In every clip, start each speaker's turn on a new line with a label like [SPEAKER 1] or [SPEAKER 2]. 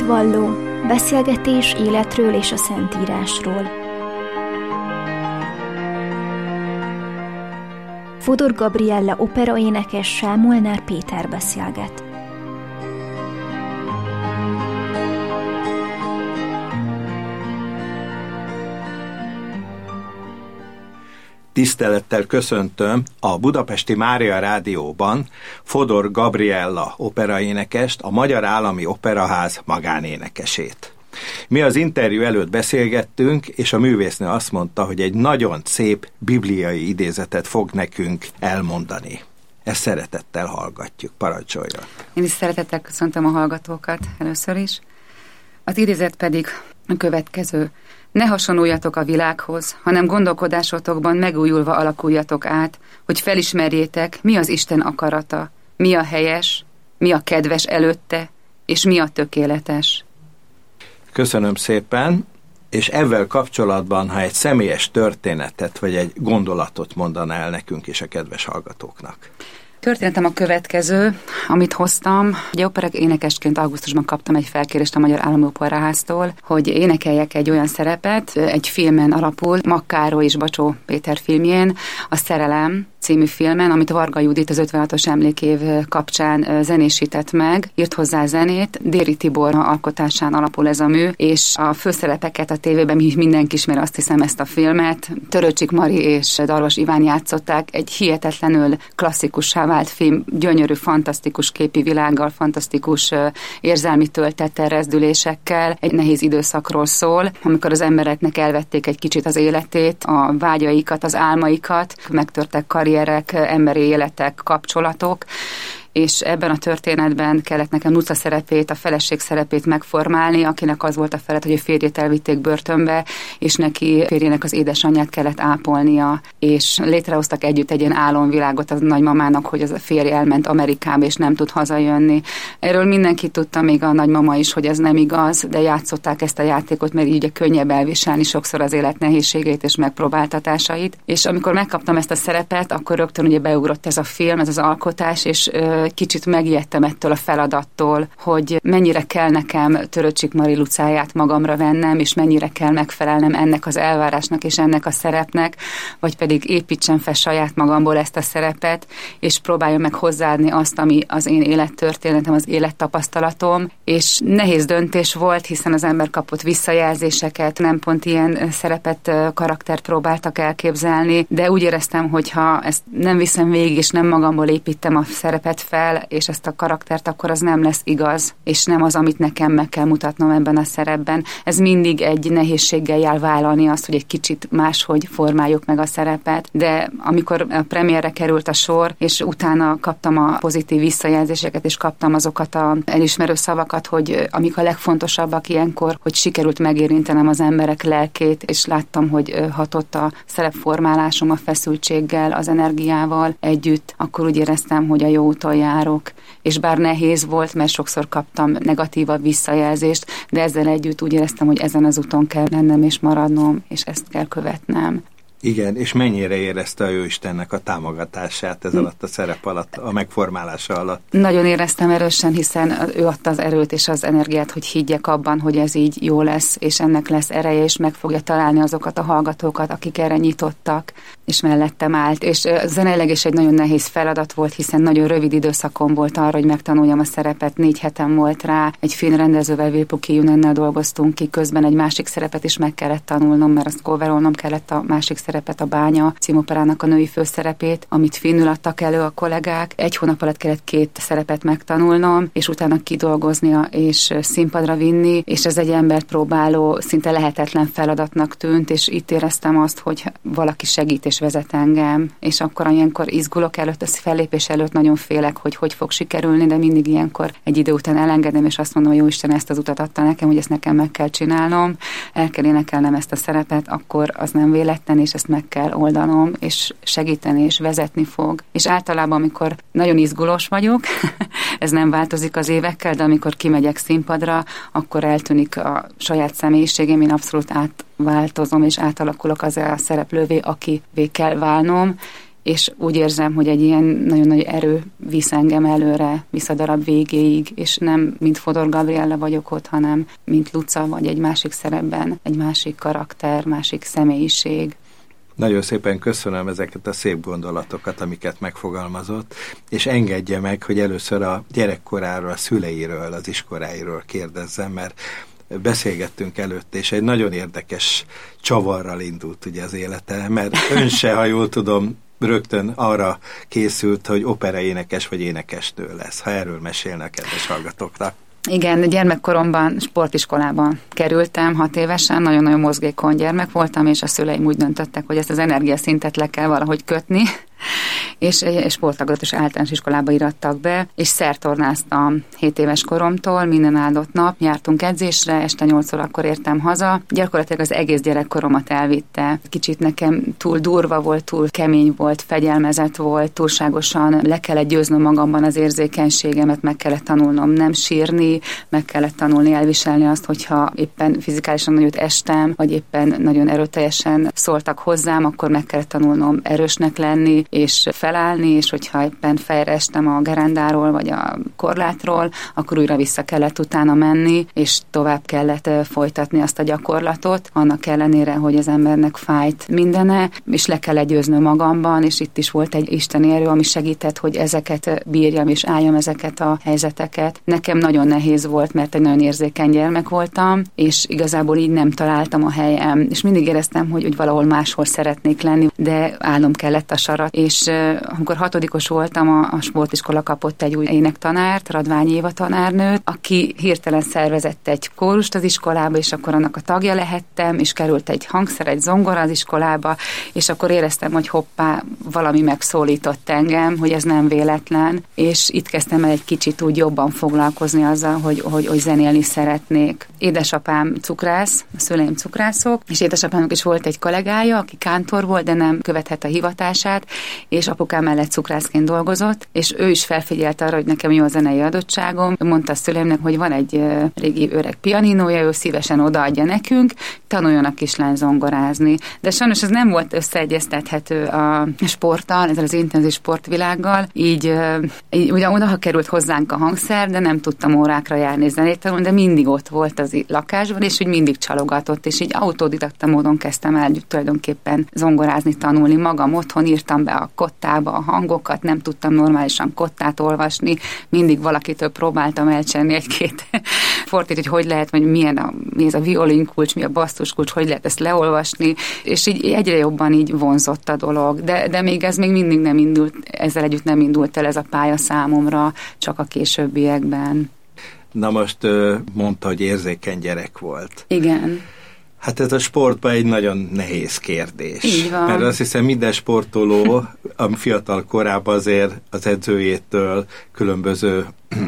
[SPEAKER 1] Hitvalló, beszélgetés életről és a Szentírásról. Fodor Gabriella operaénekessel Molnár Péter beszélget.
[SPEAKER 2] Tisztelettel köszöntöm a Budapesti Mária Rádióban Fodor Gabriella operaénekest, a Magyar Állami Operaház magánénekesét. Mi az interjú előtt beszélgettünk, és a művésznő azt mondta, hogy egy nagyon szép bibliai idézetet fog nekünk elmondani. Ezt szeretettel hallgatjuk. Parancsoljon!
[SPEAKER 3] Én is szeretettel köszöntöm a hallgatókat először is. Az idézet pedig a következő. Ne hasonuljatok a világhoz, hanem gondolkodásotokban megújulva alakuljatok át, hogy felismerjétek, mi az Isten akarata, mi a helyes, mi a kedves előtte, és mi a tökéletes.
[SPEAKER 2] Köszönöm szépen, és ezzel kapcsolatban, ha egy személyes történetet, vagy egy gondolatot mondaná el nekünk és a kedves hallgatóknak.
[SPEAKER 3] Történetem a következő, amit hoztam. Ugye operaénekesként augusztusban kaptam egy felkérést a Magyar Állami Operaháztól, hogy énekeljek egy olyan szerepet, egy filmen alapul, Makkároly és Bacsó Péter filmjén, a Szerelem című filmen, amit Varga Judit az 56-os emlékév kapcsán zenésített meg, írt hozzá zenét, Déri Tibor alkotásán alapul ez a mű, és a főszerepeket a tévében mindenki ismeri, azt hiszem, ezt a filmet. Törőcsik Mari és Darvas Iván játszották, egy hihetetlenül klasszikussá vált film, gyönyörű, fantasztikus képi világgal, fantasztikus érzelmi töltettel, rezdülésekkel, egy nehéz időszakról szól, amikor az embereknek elvették egy kicsit az életét, a vágyaikat, az álmaikat, megtörtek karrierek, emberi életek, kapcsolatok, és ebben a történetben kellett nekem Luca szerepét, a feleség szerepét megformálni, akinek az volt a feladat, hogy a férjét elvitték börtönbe, és neki férjének az édesanyját kellett ápolnia, és létrehoztak együtt egy ilyen álomvilágot az nagymamának, hogy az a férj elment Amerikába, és nem tud hazajönni. Erről mindenki tudta, még a nagymama is, hogy ez nem igaz, de játszották ezt a játékot, mert így ugye könnyebb elviselni sokszor az élet nehézségeit és megpróbáltatásait. És amikor megkaptam ezt a szerepet, akkor rögtön ugye beugrott ez a film, ez az alkotás, és kicsit megijedtem ettől a feladattól, hogy mennyire kell nekem Törőcsik Mari Lucáját magamra vennem, és mennyire kell megfelelnem ennek az elvárásnak és ennek a szerepnek, vagy pedig építsem fel saját magamból ezt a szerepet, és próbáljam meg hozzáadni azt, ami az én élettörténetem, az élettapasztalatom, és nehéz döntés volt, hiszen az ember kapott visszajelzéseket, nem pont ilyen szerepet, karaktert próbáltak elképzelni, de úgy éreztem, hogy ha ezt nem viszem végig, és nem magamból építem a szerepet fel, és ezt a karaktert, akkor az nem lesz igaz, és nem az, amit nekem meg kell mutatnom ebben a szerepben. Ez mindig egy nehézséggel jár vállalni azt, hogy egy kicsit máshogy formáljuk meg a szerepet, de amikor a premierre került a sor, és utána kaptam a pozitív visszajelzéseket, és kaptam azokat az elismerő szavakat, hogy amik a legfontosabbak ilyenkor, hogy sikerült megérintenem az emberek lelkét, és láttam, hogy hatott a szerepformálásom a feszültséggel, az energiával együtt, akkor úgy éreztem, hogy a jó úton járok. És bár nehéz volt, mert sokszor kaptam negatívabb visszajelzést, de ezzel együtt úgy éreztem, hogy ezen az úton kell lennem és maradnom, és ezt kell követnem.
[SPEAKER 2] Igen, és mennyire érezte a Jóistennek a támogatását ez alatt a szerep alatt, a megformálása alatt?
[SPEAKER 3] Nagyon éreztem erősen, hiszen ő adta az erőt és az energiát, hogy higgyek abban, hogy ez így jó lesz, és ennek lesz ereje, és meg fogja találni azokat a hallgatókat, akik erre nyitottak, és mellettem állt. És zeneileg is egy nagyon nehéz feladat volt, hiszen nagyon rövid időszakom volt arra, hogy megtanuljam a szerepet, 4 hetem volt rá. Egy finn rendezővel, Vilpuki Junennel dolgoztunk ki, közben egy másik szerepet is meg kellett tanulnom, mert azt coverolnom kellett a másik szerepet, a Bánya címoperának a női főszerepét, amit finnül adtak elő a kollégák. 1 hónap alatt kellett 2 szerepet megtanulnom, és utána kidolgoznia és színpadra vinni, és ez egy embert próbáló, szinte lehetetlen feladatnak tűnt, és itt éreztem azt, hogy valaki segít és vezet engem, és akkor ilyenkor izgulok előtt, az fellépés előtt nagyon félek, hogy fog sikerülni, de mindig ilyenkor egy idő után elengedem, és azt mondom, hogy Jóisten ezt az utat adta nekem, hogy ezt nekem meg kell csinálnom, el kell énekelnem ezt a szerepet, akkor az nem véletlen, és ezt meg kell oldanom, és segíteni, és vezetni fog. És általában, amikor nagyon izgulós vagyok, ez nem változik az évekkel, de amikor kimegyek színpadra, akkor eltűnik a saját személyiségem, én abszolút átváltozom, és átalakulok az a szereplővé, akivé kell válnom, és úgy érzem, hogy egy ilyen nagyon nagy erő visz engem előre, visz a darab végéig, és nem mint Fodor Gabriella vagyok ott, hanem mint Luca, vagy egy másik szerepben, egy másik karakter, másik személyiség.
[SPEAKER 2] Nagyon szépen köszönöm ezeket a szép gondolatokat, amiket megfogalmazott, és engedje meg, hogy először a gyerekkoráról, a szüleiről, az iskoláiról kérdezzem, mert beszélgettünk előtt, és egy nagyon érdekes csavarral indult ugye az élete, mert ön se, ha jól tudom, rögtön arra készült, hogy operaénekes vagy énekesnő lesz. Ha erről mesélnek, kedves hallgatóknak.
[SPEAKER 3] Igen, gyermekkoromban sportiskolában kerültem, 6 évesen, nagyon-nagyon mozgékony gyermek voltam, és a szüleim úgy döntöttek, hogy ezt az energiaszintet le kell valahogy kötni, és sporttagozatos általános iskolába irattak be, és szertornáztam 7 éves koromtól, minden áldott nap, jártunk edzésre, este 8 órakor értem haza. Gyakorlatilag az egész gyerekkoromat elvitte. Kicsit nekem túl durva volt, túl kemény volt, fegyelmezett volt, túlságosan le kellett győznöm magamban az érzékenységemet, meg kellett tanulnom nem sírni, meg kellett tanulni elviselni azt, hogyha éppen fizikálisan nagyot estem, vagy éppen nagyon erőteljesen szóltak hozzám, akkor meg kellett tanulnom erősnek lenni, és felállni, és hogyha éppen fejre estem a gerendáról, vagy a korlátról, akkor újra vissza kellett utána menni, és tovább kellett folytatni azt a gyakorlatot, annak ellenére, hogy az embernek fájt mindene, és le kellett győznöm magamban, és itt is volt egy isteni erő, ami segített, hogy ezeket bírjam, és álljam ezeket a helyzeteket. Nekem nagyon nehéz volt, mert egy nagyon érzékeny gyermek voltam, és igazából így nem találtam a helyem, és mindig éreztem, hogy valahol máshol szeretnék lenni, de állnom kellett a sarat, és amikor 6. voltam, a sportiskola kapott egy új énektanárt, Radványi Éva tanárnőt, aki hirtelen szervezett egy kórust az iskolába, és akkor annak a tagja lehettem, és került egy hangszer, egy zongora az iskolába, és akkor éreztem, hogy hoppá, valami megszólított engem, hogy ez nem véletlen, és itt kezdtem el egy kicsit úgy jobban foglalkozni azzal, hogy zenélni szeretnék. Édesapám cukrász, a szüleim cukrászok, és édesapámnak is volt egy kollégája, aki kántor volt, de nem követhette a hivatását, és apukám mellett cukrászként dolgozott, és ő is felfigyelt arra, hogy nekem jó a zenei adottságom. Mondta a szüleimnek, hogy van egy régi öreg pianinója, ő szívesen odaadja nekünk, tanuljon a kislány zongorázni. De sajnos ez nem volt összeegyeztethető a sporttal, ezzel az intenzív sportvilággal, így ugyan oda került hozzánk a hangszer, de nem tudtam órákra járni zenét tanulni, de mindig ott volt az lakásban, és úgy mindig csalogatott, és így autodidakta módon kezdtem el tulajdonképpen zongorázni, tanulni magam otthon, írtam be a kottába a hangokat, nem tudtam normálisan kottát olvasni, mindig valakitől próbáltam elcsenni egy-két fortit, hogy lehet, vagy mi ez a violinkulcs, mi a basszuskulcs, hogy lehet ezt leolvasni, és így egyre jobban így vonzott a dolog, de még ez még mindig nem indult, ezzel együtt nem indult el ez a pálya számomra, csak a későbbiekben.
[SPEAKER 2] Na most mondta, hogy érzékeny gyerek volt.
[SPEAKER 3] Igen.
[SPEAKER 2] Hát ez a sportban egy nagyon nehéz kérdés.
[SPEAKER 3] Így van.
[SPEAKER 2] Mert azt hiszem minden sportoló a fiatal korában azért az edzőjétől különböző,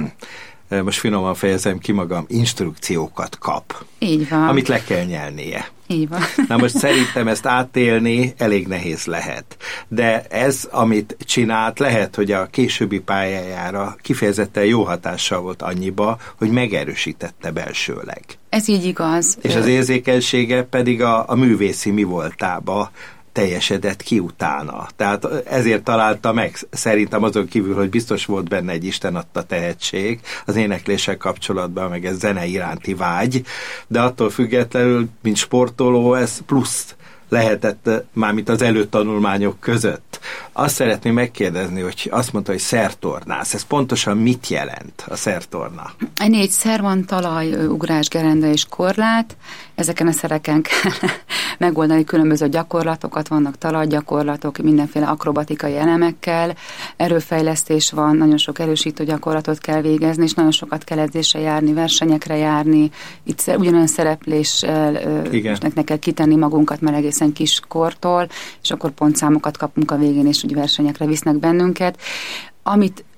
[SPEAKER 2] most finoman fejezem ki magam, instrukciókat kap.
[SPEAKER 3] Így van.
[SPEAKER 2] Amit le kell nyelnie.
[SPEAKER 3] Így van.
[SPEAKER 2] Na most szerintem ezt átélni elég nehéz lehet. De ez, amit csinált, lehet, hogy a későbbi pályájára kifejezetten jó hatással volt annyiba, hogy megerősítette belsőleg.
[SPEAKER 3] Ez így igaz.
[SPEAKER 2] És az érzékenysége pedig a művészi mi voltába teljesedett ki utána. Tehát ezért találta meg, szerintem azon kívül, hogy biztos volt benne egy Isten adta tehetség az énekléssel kapcsolatban, meg ez zene iránti vágy, de attól függetlenül, mint sportoló, ez plusz lehetett mármint az előtanulmányok között. Azt szeretném megkérdezni, hogy azt mondta, hogy szertornász. Ez pontosan mit jelent a szertorna?
[SPEAKER 3] 4 szer van: talaj, ugrás, gerenda és korlát. Ezeken a szereken kell megoldani különböző gyakorlatokat, vannak talajgyakorlatok, mindenféle akrobatikai elemekkel, erőfejlesztés van, nagyon sok erősítő gyakorlatot kell végezni, és nagyon sokat kell edzésre járni, versenyekre járni. Itt ugyanolyan szerepléssel kell kitenni magunkat már egészen kis kortól, és akkor pontszámokat kapunk a végén, és úgy versenyekre visznek bennünket. Amit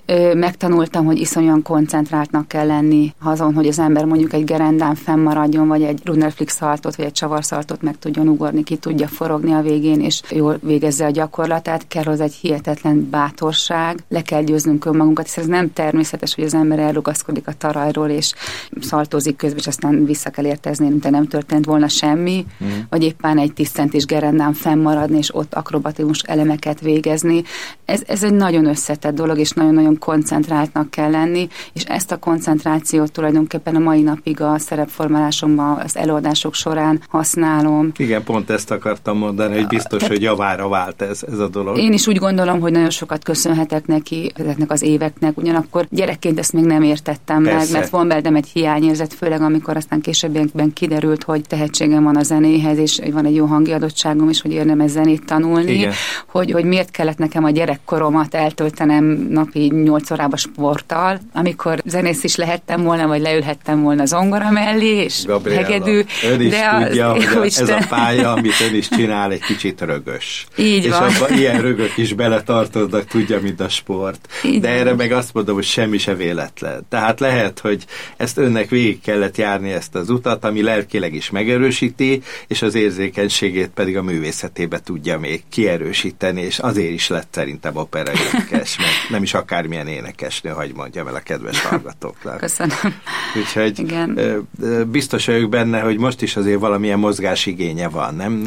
[SPEAKER 3] Megtanultam, hogy iszonyan koncentráltnak kell lenni azon, hogy az ember mondjuk egy gerendán fennmaradjon, vagy egy runnerflick szaltot, vagy egy csavarszaltot meg tudjon ugorni, ki tudja forogni a végén, és jól végezze a gyakorlatát. Kell hozzá egy hihetetlen bátorság, le kell győznünk önmagunkat, hiszen ez nem természetes, hogy az ember elrugaszkodik a talajról, és szaltózik közben, és aztán vissza kell értezni, mintha nem történt volna semmi, vagy éppen egy 10 centis gerendán fennmaradni, és ott akrobatikus elemeket végezni. Ez egy nagyon összetett dolog, és nagyon-nagyon koncentráltnak kell lenni, és ezt a koncentrációt tulajdonképpen a mai napig a szerepformálásomban, az előadások során használom.
[SPEAKER 2] Igen, pont ezt akartam mondani, hogy biztos, hogy javára vált ez a dolog.
[SPEAKER 3] Én is úgy gondolom, hogy nagyon sokat köszönhetek neki, ezeknek az éveknek, ugyanakkor gyerekként ezt még nem értettem meg, mert van bennem egy hiányérzet, főleg amikor aztán későbbiekben kiderült, hogy tehetségem van a zenéhez, és van egy jó hangi adottságom is, hogy érdemes zenét tanulni, hogy miért kellett nekem a gyerekkoromat eltöltenem napi 8 órába sporttal, amikor zenész is lehettem volna, vagy leülhettem volna zongora mellé, és
[SPEAKER 2] Gabriella,
[SPEAKER 3] hegedű.
[SPEAKER 2] Ön is tudja, hogy ez a pálya, amit ön is csinál, egy kicsit rögös.
[SPEAKER 3] Így
[SPEAKER 2] és
[SPEAKER 3] van.
[SPEAKER 2] abban ilyen rögök is beletartoznak, tudja, mint a sport.
[SPEAKER 3] Így
[SPEAKER 2] de
[SPEAKER 3] van.
[SPEAKER 2] erre meg azt mondom, hogy semmi se véletlen. Tehát lehet, hogy ezt önnek végig kellett járni ezt az utat, ami lelkileg is megerősíti, és az érzékenységét pedig a művészetébe tudja még kierősíteni, és azért is lett szerintem operaénekes, mert nem is akármilyen énekesnő, hagy mondjam el a kedves hallgatóknak.
[SPEAKER 3] Köszönöm.
[SPEAKER 2] Úgyhogy
[SPEAKER 3] igen.
[SPEAKER 2] Biztos vagyok benne, hogy most is azért valamilyen mozgásigénye van, nem?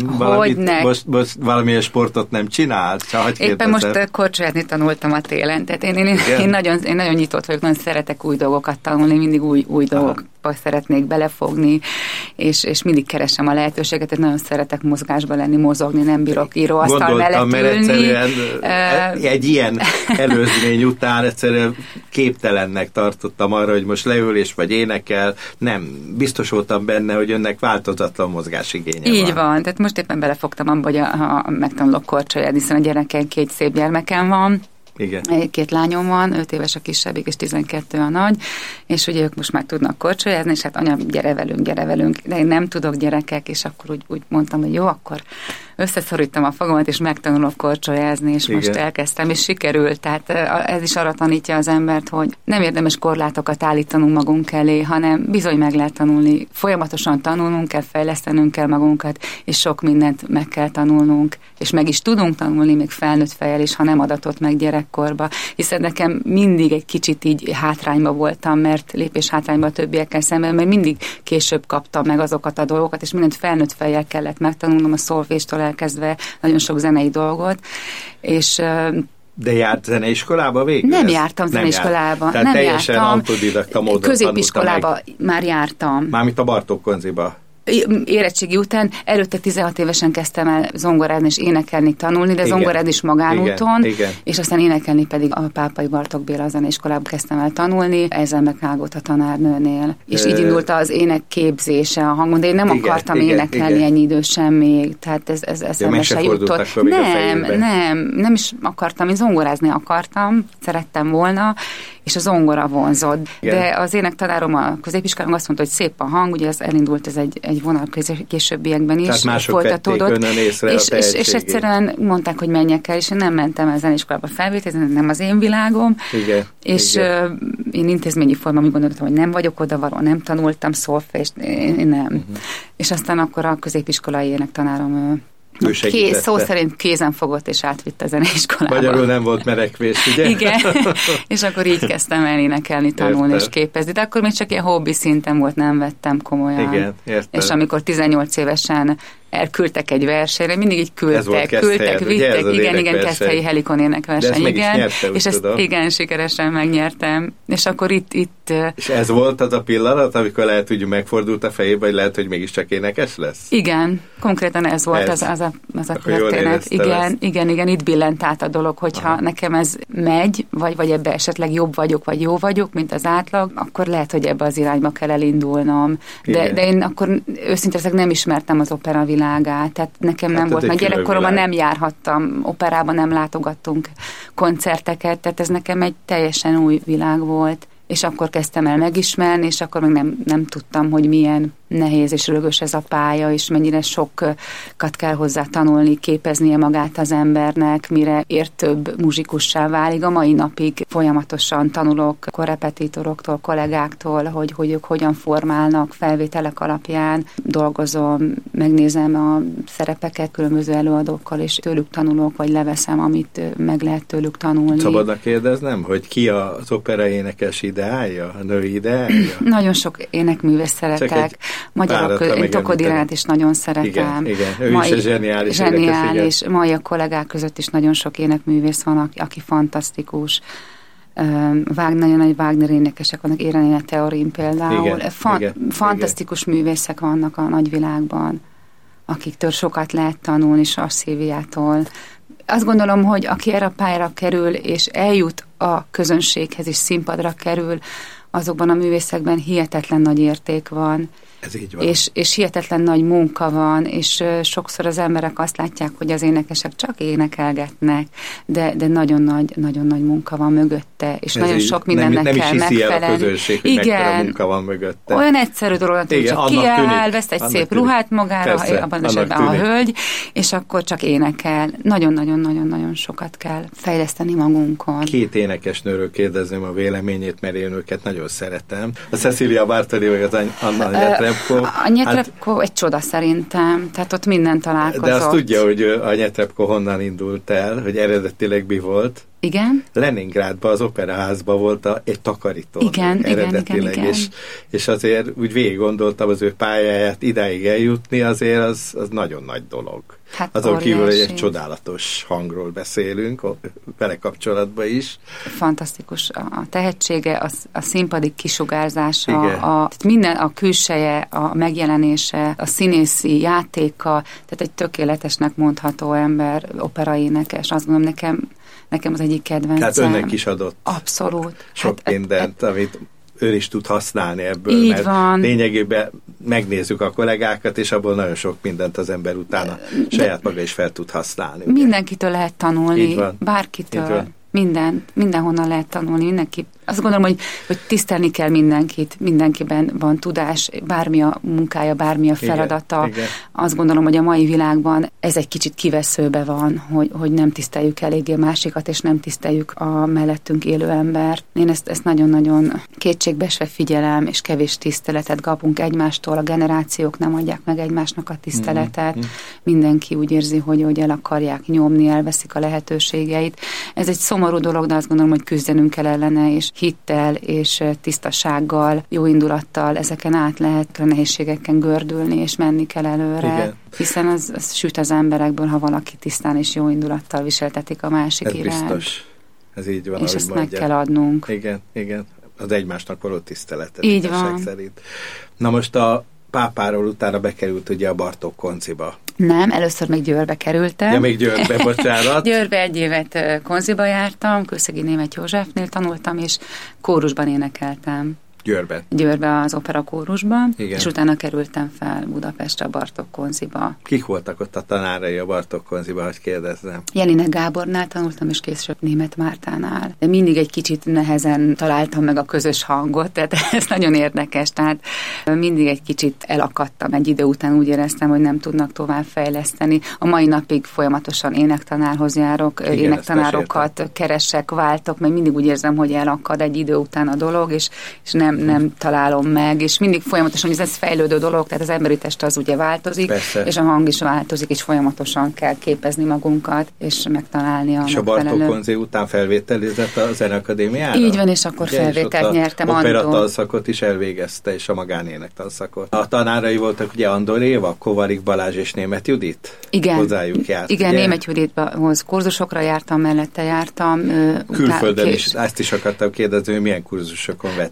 [SPEAKER 2] Most valamilyen sportot nem csinált?
[SPEAKER 3] Éppen most korcsolyázni tanultam a télen, tehát én nagyon nyitott vagyok, nagyon szeretek új dolgokat tanulni, mindig új dolgokba szeretnék belefogni, és mindig keresem a lehetőséget, tehát nagyon szeretek mozgásba lenni, mozogni, nem bírok íróasztal mellett ülni.
[SPEAKER 2] Egy ilyen előzmény után egyszerűen képtelennek tartottam arra, hogy most leülés vagy énekel, nem, biztos voltam benne, hogy önnek változatlan mozgásigénye
[SPEAKER 3] Így van, tehát most éppen belefogtam abba, hogy megtanulok korcsolyázni, hiszen a gyerekem 2 szép gyermekem van.
[SPEAKER 2] Igen.
[SPEAKER 3] 2 lányom van, 5 éves a kisebbik, és 12 a nagy, és ugye ők most már tudnak korcsolyázni, és hát anya, gyere velünk, de én nem tudok, gyerekek, és akkor úgy mondtam, hogy jó, akkor összeszorítom a fogamat, és megtanulok korcsolyázni, és most elkezdtem, és sikerült. Tehát ez is arra tanítja az embert, hogy nem érdemes korlátokat állítanunk magunk elé, hanem bizony meg lehet tanulni. Folyamatosan tanulnunk kell, fejlesztenünk kell magunkat, és sok mindent meg kell tanulnunk, és meg is tudunk tanulni, még felnőtt fejjel is, ha nem adatott meg gyerekkorba. Hiszen nekem mindig egy kicsit így hátrányba voltam, mert lépés hátrányba a többiekkel szemben, mert mindig később kaptam meg azokat a dolgokat, és mindent felnőtt fejjel kellett megtanulnom, a szolféstól elkezdve nagyon sok zenei dolgot, és
[SPEAKER 2] de járt zeneiskolába végül?
[SPEAKER 3] Nem jártam zeneiskolába.
[SPEAKER 2] Tehát
[SPEAKER 3] nem
[SPEAKER 2] teljesen
[SPEAKER 3] jártam.
[SPEAKER 2] Autodidakta módon
[SPEAKER 3] középiskolába már jártam.
[SPEAKER 2] Mármint a Bartók Konziba.
[SPEAKER 3] Érettségi után, előtte 16 évesen kezdtem el zongorázni és énekelni, tanulni, de zongorázni is magánúton, és aztán énekelni pedig a Pápai Bartók Béla zeneiskolában kezdtem el tanulni, ezzel megvágott a tanárnőnél. És így indult az ének képzése a hangon, de én nem akartam énekelni ennyi idősen még, tehát ez eszembe se jutott. Nem is akartam, én zongorázni akartam, szerettem volna, és a zongora vonzott. De az énektanárom a középiskolában azt mondta, hogy szép a hang, ugye ez elindult, ez egy vonal későbbiekben is.
[SPEAKER 2] Tehát mások vették önnön észre a tehetségét.
[SPEAKER 3] És egyszerűen mondták, hogy menjek el, és én nem mentem el zeneiskolába felvételizni, nem az én világom.
[SPEAKER 2] Igen.
[SPEAKER 3] És én intézményi formában úgy gondoltam, hogy nem vagyok odavaló, nem tanultam szolfést, én nem. És aztán akkor a középiskolai énektanárom szó szerint kézen fogott és átvitt a zeneiskolába.
[SPEAKER 2] Magyarul nem volt merekvés, ugye?
[SPEAKER 3] Igen, és akkor így kezdtem el énekelni, tanulni és képezni. De akkor még csak ilyen hobbi szinten volt, nem vettem komolyan.
[SPEAKER 2] Igen, értem.
[SPEAKER 3] És amikor 18 évesen elküldtek egy versenyre, vittek, vittek, igen, Keszthelyi Helikon énekverseny, igen, és ezt igen, sikeresen megnyertem. És akkor itt...
[SPEAKER 2] És ez volt az a pillanat, amikor lehet, hogy megfordult a fejébe, hogy lehet, hogy mégiscsak énekes lesz?
[SPEAKER 3] Igen, konkrétan ez volt az a történet. Igen, itt billent át a dolog, hogyha nekem ez megy, vagy ebbe esetleg jobb vagyok, vagy jó vagyok, mint az átlag, akkor lehet, hogy ebbe az irányba kell elindulnom. De én akkor őszintén nem ismertem az opera világát, tehát nekem nem volt, mert gyerekkoromban nem járhattam, operában nem látogattunk koncerteket, tehát ez nekem egy teljesen új világ volt. és akkor kezdtem el megismerni, és akkor még nem tudtam, hogy milyen nehéz és rögös ez a pálya, és mennyire sokat kell hozzá tanulni, képeznie magát az embernek, mire értőbb muzsikussá válik. A mai napig folyamatosan tanulok korrepetítoroktól, kollégáktól, hogy ők hogyan formálnak felvételek alapján. Dolgozom, megnézem a szerepeket különböző előadókkal, és tőlük tanulok, vagy leveszem, amit meg lehet tőlük tanulni.
[SPEAKER 2] Szabadna kérdeznem, hogy ki az operaénekes ideája, a női ideája?
[SPEAKER 3] Nagyon sok énekművész szeretek. Magyarok, én Tokodirát is nagyon szeretem.
[SPEAKER 2] Igen, ő is egy zseniális.
[SPEAKER 3] Mai a kollégák között is nagyon sok énekművész van, aki fantasztikus. Nagyon nagy Wagner énekesek vannak, Irene Theorin például. Fantasztikus művészek vannak a nagyvilágban, akiktől sokat lehet tanulni, Sasszíviától. Azt gondolom, hogy aki erre a pályára kerül, és eljut a közönséghez, és színpadra kerül, azokban a művészekben hihetetlen nagy érték van.
[SPEAKER 2] Ez így van.
[SPEAKER 3] És hihetetlen nagy munka van, és sokszor az emberek azt látják, hogy az énekesek csak énekelgetnek, de nagyon nagy munka van mögötte, és ez nagyon sok mindennek
[SPEAKER 2] nem
[SPEAKER 3] kell megfelelni.
[SPEAKER 2] Nem is hiszi el a közönség, hogy mekkora munka van mögötte.
[SPEAKER 3] Olyan egyszerű dolog, hogy csak kiáll, vesz egy szép ruhát magára, persze, abban esetben a hölgy, és akkor csak énekel. Nagyon-nagyon sokat kell fejleszteni magunkon.
[SPEAKER 2] Két énekesnőről kérdezném a véleményét, mert én őket nagyon szeretem. A Cecilia Bartoli, vagy az Anna Netrebko.
[SPEAKER 3] A Netrebko egy csoda szerintem, tehát ott minden találkozott.
[SPEAKER 2] De azt tudja, hogy a Netrebko honnan indult el, hogy eredetileg mi volt?
[SPEAKER 3] Igen.
[SPEAKER 2] Leningrádban, az operaházban volt egy takarító.
[SPEAKER 3] Igen.
[SPEAKER 2] És azért úgy végig gondoltam az ő pályáját, idáig eljutni, azért az nagyon nagy dolog.
[SPEAKER 3] Hát
[SPEAKER 2] azon kívül, hogy egy csodálatos hangról beszélünk, vele kapcsolatban is.
[SPEAKER 3] Fantasztikus a tehetsége, a színpadi kisugárzása, minden, a külseje, a megjelenése, a színészi játéka, tehát egy tökéletesnek mondható ember, operaénekes. Azt gondolom, nekem az egyik kedvencem.
[SPEAKER 2] Tehát önnek is adott.
[SPEAKER 3] Abszolút.
[SPEAKER 2] Sok mindent, amit ő is tud használni ebből.
[SPEAKER 3] Így
[SPEAKER 2] mert
[SPEAKER 3] van.
[SPEAKER 2] Lényegében megnézzük a kollégákat, és abból nagyon sok mindent az ember utána saját maga is fel tud használni. Ugye?
[SPEAKER 3] Mindenkitől lehet tanulni, bárkitől. Mindenhonnan lehet tanulni, mindenki. Azt gondolom, hogy tisztelni kell mindenkit, mindenkiben van tudás, bármi a munkája, bármi a feladata. Igen. Azt gondolom, hogy a mai világban ez egy kicsit kiveszőbe van, hogy nem tiszteljük eléggé másikat, és nem tiszteljük a mellettünk élő embert. Én ezt nagyon-nagyon kétségbeesve figyelem, és kevés tiszteletet kapunk egymástól, a generációk nem adják meg egymásnak a tiszteletet. Mindenki úgy érzi, hogy el akarják nyomni, elveszik a lehetőségeit. Ez egy szomorú dolog, de azt gondolom, hogy küzdenünk kell ellene, és hittel és tisztasággal, jó indulattal ezeken át lehet a nehézségeken gördülni, és menni kell előre. Igen. Hiszen az süt az emberekből, ha valaki tisztán és jó indulattal viseltetik a másik iránt.
[SPEAKER 2] Ez biztos. Ez így van,
[SPEAKER 3] és ezt meg kell adnunk.
[SPEAKER 2] Igen. Az egymásnak való tiszteletet.
[SPEAKER 3] Így van.
[SPEAKER 2] Szerint. Na most a pápáról utána bekerült ugye a Bartók Konciba.
[SPEAKER 3] Nem, először még Győrbe kerültem.
[SPEAKER 2] Ja, még Győrbe, bocsánat.
[SPEAKER 3] Győrbe 1 évet Konziba jártam, Kőszegi Németh Józsefnél tanultam, és kórusban énekeltem. Győrbe az opera kórusban, és utána kerültem fel Budapestre a Bartók Konziba.
[SPEAKER 2] Kik voltak ott a tanárai a Bartók Konziba, hogy kérdezzem?
[SPEAKER 3] Jelinek Gábornál tanultam, és később Németh Mártánál. De mindig egy kicsit nehezen találtam meg a közös hangot, tehát ez nagyon érdekes, tehát mindig egy kicsit elakadtam egy idő után, úgy éreztem, hogy nem tudnak tovább fejleszteni. A mai napig folyamatosan énektanárhoz járok, énektanárokat keresek, váltok, mert mindig úgy érzem, hogy elakad egy idő után a dolog, és nem találom meg, és mindig folyamatosan, ez fejlődő dolog, tehát az emberi test az ugye változik, persze, és a hang is változik, és folyamatosan kell képezni magunkat, és megtalálni a megfelelő.
[SPEAKER 2] És a Bartók Konzi után felvételizett a Zeneakadémiára?
[SPEAKER 3] Így van, és akkor felvételt nyertem.
[SPEAKER 2] Az operatanszakot is elvégezte, és a magánének tanszakot. A tanárai voltak ugye Andor Éva, Kovarik Balázs és Németh Judit?
[SPEAKER 3] Igen.
[SPEAKER 2] Hozzájuk járt.
[SPEAKER 3] Igen, Németh Judithoz kurzusokra jártam, mellette jártam.
[SPEAKER 2] Külföldön is, ezt is akartam kérdezni, hogy milyen kurzusokon vett részt.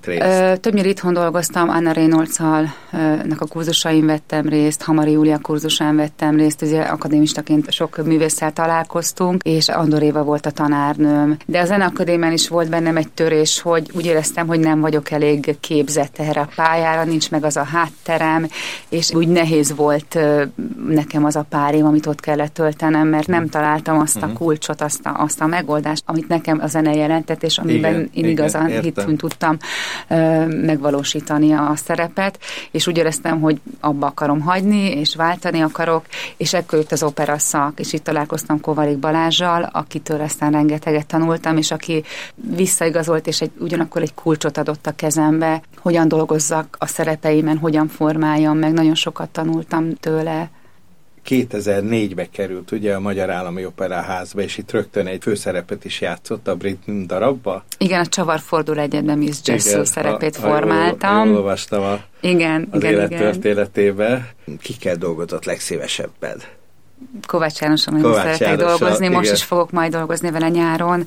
[SPEAKER 3] Többnyire itthon dolgoztam, Anna Reynolds-nak a kurzusain vettem részt, Hamari Júlia kurzusán vettem részt, ugye akadémistaként sok művésszel találkoztunk, és Andor Éva volt a tanárnőm. De a Zeneakadémián is volt bennem egy törés, hogy úgy éreztem, hogy nem vagyok elég képzett erre a pályára, nincs meg az a hátterem, és úgy nehéz volt nekem az a pár év, amit ott kellett töltenem, mert nem találtam azt a kulcsot, azt a megoldást, amit nekem a zene jelentett, és amiben én igazán hittünk tudtam megvalósítani a szerepet, és úgy éreztem, hogy abba akarom hagyni, és váltani akarok, és ekkor jött az operaszak, és itt találkoztam Kovarik Balázssal, akitől aztán rengeteget tanultam, és aki visszaigazolt, és ugyanakkor egy kulcsot adott a kezembe, hogyan dolgozzak a szerepeimen, hogyan formáljam meg, nagyon sokat tanultam tőle.
[SPEAKER 2] 2004-be került ugye a Magyar Állami Operaházba, és itt rögtön egy főszerepet is játszott a Brit darabba.
[SPEAKER 3] Igen, a Csavar fordul egyedben Miss Jessel szerepét formáltam.
[SPEAKER 2] Jól olvastam az
[SPEAKER 3] igen.
[SPEAKER 2] élettörténetébe. Kikkel dolgozott legszívesebben?
[SPEAKER 3] Kovács Jánossal nagyon szeretek dolgozni, most is fogok majd dolgozni vele nyáron.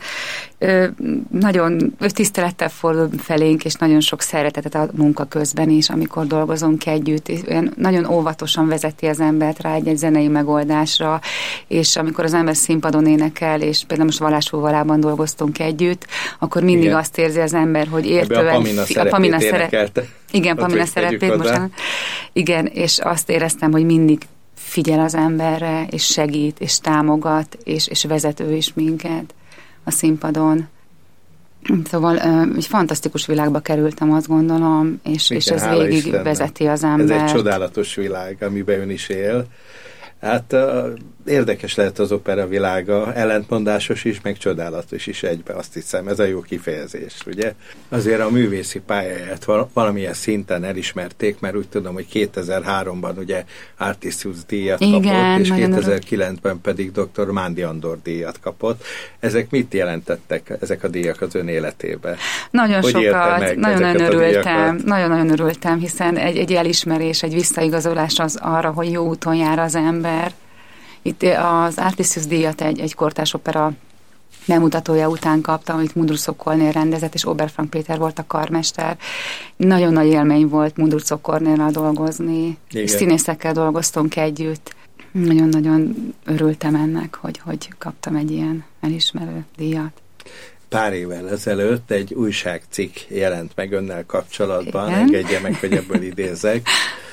[SPEAKER 3] Nagyon tisztelettel fordul felénk, és nagyon sok szeretetet a munka közben is, amikor dolgozunk együtt. Nagyon óvatosan vezeti az embert rá egy zenei megoldásra, és amikor az ember színpadon énekel, és például most Valásfúvalában dolgoztunk együtt, akkor mindig azt érzi az ember, hogy értően...
[SPEAKER 2] A Pamina szerepét
[SPEAKER 3] igen, Pamina szerepét most. Igen, és azt éreztem, hogy mindig figyel az emberre, és segít, és támogat, és vezető is minket a színpadon. Szóval egy fantasztikus világba kerültem, azt gondolom, és ez végig Istennek vezeti az embert.
[SPEAKER 2] Ez egy csodálatos világ, amiben ön is él. Hát érdekes lehet az opera világa, ellentmondásos is, meg csodálatos is egybe, azt hiszem, ez a jó kifejezés, ugye? Azért a művészi pályáját valamilyen szinten elismerték, mert úgy tudom, hogy 2003-ban ugye Artisius díjat kapott, és 2009-ben pedig dr. Mándi Andor díjat kapott. Ezek mit jelentettek, ezek a díjak az ön életébe?
[SPEAKER 3] Nagyon hogy sokat, nagyon-nagyon örültem, hiszen egy elismerés, egy visszaigazolás az arra, hogy jó úton jár az ember. Itt az Artisius díjat egy kortárs opera bemutatója után kaptam, amit Mundruczó Kornél rendezett, és Oberfrank Péter volt a karmester. Nagyon nagy élmény volt Mundruczó Kornéllal dolgozni, és színészekkel dolgoztunk együtt. Nagyon-nagyon örültem ennek, hogy kaptam egy ilyen elismerő díjat.
[SPEAKER 2] Pár évvel ezelőtt egy újságcikk jelent meg önnel kapcsolatban, engedje meg, hogy ebből idézek,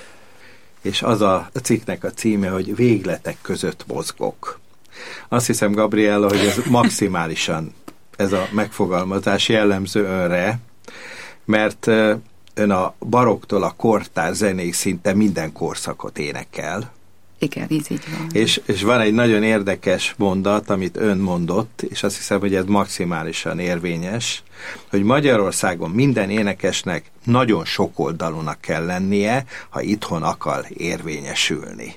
[SPEAKER 2] és az a cikknek a címe, hogy Végletek között mozgok. Azt hiszem, Gabriella, hogy ez maximálisan ez a megfogalmazás jellemző önre, mert ön a baroktól a kortárs zenéig szinte minden korszakot énekel.
[SPEAKER 3] Igen, így van.
[SPEAKER 2] És van egy nagyon érdekes mondat, amit ön mondott, és azt hiszem, hogy ez maximálisan érvényes, hogy Magyarországon minden énekesnek nagyon sokoldalúnak kell lennie, ha itthon akar érvényesülni.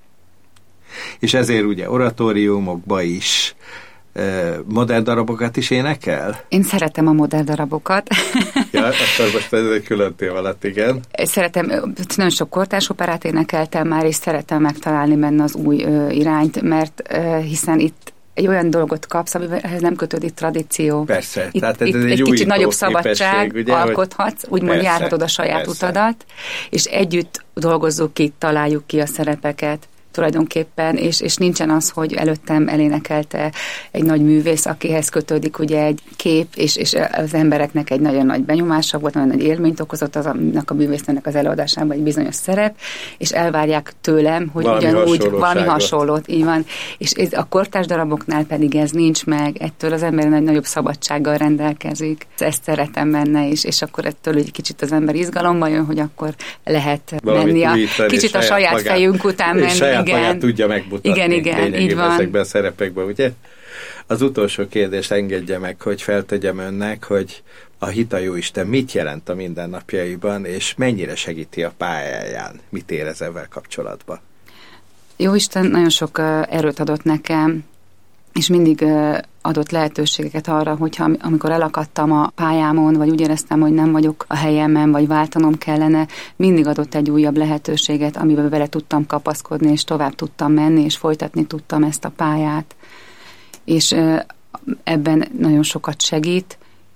[SPEAKER 2] És ezért ugye oratóriumokba is modern darabokat is énekel?
[SPEAKER 3] Én szeretem a modern darabokat.
[SPEAKER 2] Ja, akkor most ez egy külön téma lett, igen.
[SPEAKER 3] Szeretem, nagyon sok kortárs operát énekeltem már, és szeretem megtalálni benne az új irányt, mert hiszen itt egy olyan dolgot kapsz, amihez nem kötődik tradíció.
[SPEAKER 2] Persze.
[SPEAKER 3] Tehát ez egy kicsit nagyobb szabadság, ugye, alkothatsz, úgymond járhatod a saját utadat, és együtt dolgozzuk ki, találjuk ki a szerepeket tulajdonképpen, és nincsen az, hogy előttem elénekelte egy nagy művész, akihez kötődik ugye egy kép, és az embereknek egy nagyon nagy benyomása volt, nagyon nagy élményt okozott annak a művésznek az előadásában egy bizonyos szerep, és elvárják tőlem, hogy ugyanúgy valami hasonlót, így van. És a kortárs daraboknál pedig ez nincs meg, ettől az ember egy nagyobb szabadsággal rendelkezik. Ezt szeretem benne is, és akkor ettől egy kicsit az ember izgalomba jön, hogy akkor lehet menni kicsit a saját fejünk után menni.
[SPEAKER 2] Magát tudja megmutatni.
[SPEAKER 3] Igen, így van.
[SPEAKER 2] Ezekben a szerepekben, ugye? Az utolsó kérdést engedje meg, hogy feltegyem önnek, hogy a hit a Jóisten mit jelent a mindennapjaiban, és mennyire segíti a pályáján? Mit érez ezzel kapcsolatban?
[SPEAKER 3] Jóisten nagyon sok erőt adott nekem, és mindig adott lehetőségeket arra, hogyha amikor elakadtam a pályámon, vagy úgy éreztem, hogy nem vagyok a helyemen, vagy váltanom kellene, mindig adott egy újabb lehetőséget, amiben bele tudtam kapaszkodni, és tovább tudtam menni, és folytatni tudtam ezt a pályát. És ebben nagyon sokat segít,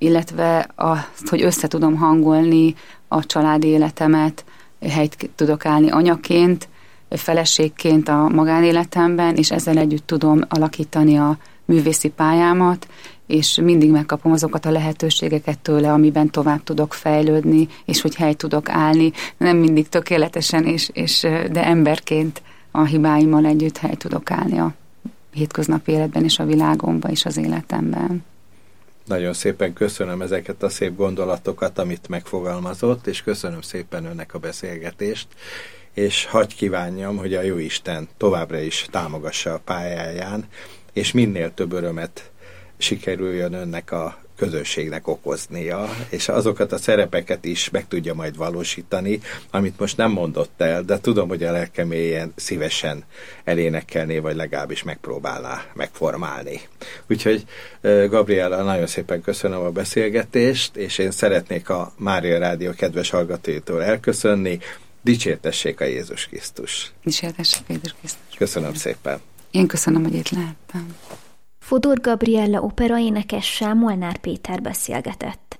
[SPEAKER 3] illetve azt, hogy össze tudom hangolni a családi életemet, helyt tudok állni anyaként, feleségként a magánéletemben, és ezzel együtt tudom alakítani a művészi pályámat, és mindig megkapom azokat a lehetőségeket tőle, amiben tovább tudok fejlődni, és hogy helyt tudok állni. Nem mindig tökéletesen, de emberként a hibáimmal együtt helyt tudok állni a hétköznapi életben, és a világomban, és az életemben.
[SPEAKER 2] Nagyon szépen köszönöm ezeket a szép gondolatokat, amit megfogalmazott, és köszönöm szépen önnek a beszélgetést, és hadd kívánjam, hogy a Jóisten továbbra is támogassa a pályáján, és minél több örömet sikerüljön önnek a közönségnek okoznia, és azokat a szerepeket is meg tudja majd valósítani, amit most nem mondott el, de tudom, hogy a lelke mélyen szívesen elénekelné, vagy legalábbis megpróbálná megformálni. Úgyhogy Gabriella, nagyon szépen köszönöm a beszélgetést, és én szeretnék a Mária Rádió kedves hallgatóitól elköszönni. Dicsértessék a Jézus Krisztus!
[SPEAKER 3] Dicsértessék a Jézus Krisztus!
[SPEAKER 2] Köszönöm szépen!
[SPEAKER 3] Én köszönöm, hogy itt lehettem.
[SPEAKER 1] Fodor Gabriella operaénekessel Molnár Péter beszélgetett.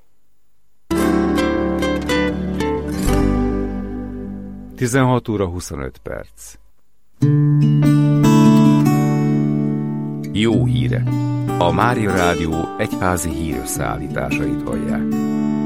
[SPEAKER 4] 16 óra 25 perc. Jó hírek! A Mária Rádió egyházi hírösszeállításait hallják.